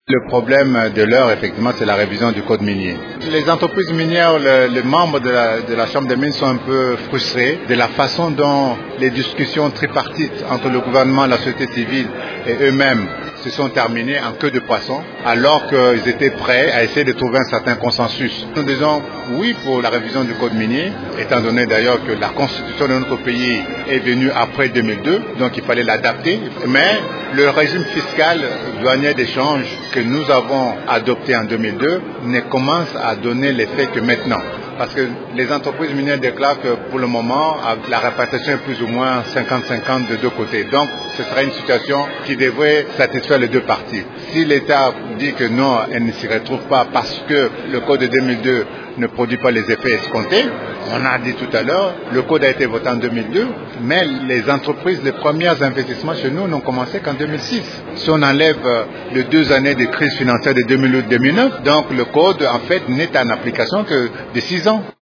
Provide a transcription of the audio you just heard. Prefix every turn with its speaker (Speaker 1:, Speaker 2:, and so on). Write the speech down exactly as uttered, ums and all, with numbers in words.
Speaker 1: Le problème de l'heure, effectivement, c'est la révision du code minier. Les entreprises minières, le, les membres de la, de la Chambre des mines sont un peu frustrés de la façon dont les discussions tripartites entre le gouvernement, la société civile et eux-mêmes se sont terminées en queue de poisson, alors qu'ils étaient prêts à essayer de trouver un certain consensus. Nous disons oui pour la révision du code minier, étant donné d'ailleurs que la constitution de notre pays est venue après deux mille deux, donc il fallait l'adapter, mais le régime fiscal douanier d'échange que nous avons adopté en deux mille deux ne commence à donner l'effet que maintenant. Parce que les entreprises minières déclarent que pour le moment, la répartition est plus ou moins cinquante cinquante de deux côtés. Donc, ce serait une situation qui devrait satisfaire les deux parties. Si l'État dit que non, elle ne s'y retrouve pas parce que le code de deux mille deux ne produit pas les effets escomptés, on a dit tout à l'heure, le code a été voté en deux mille deux, mais les entreprises, les premiers investissements chez nous n'ont commencé qu'en deux mille six. Si on enlève les deux années de crise financière de deux mille huit deux mille neuf, donc le code, en fait, n'est en application que de six ans.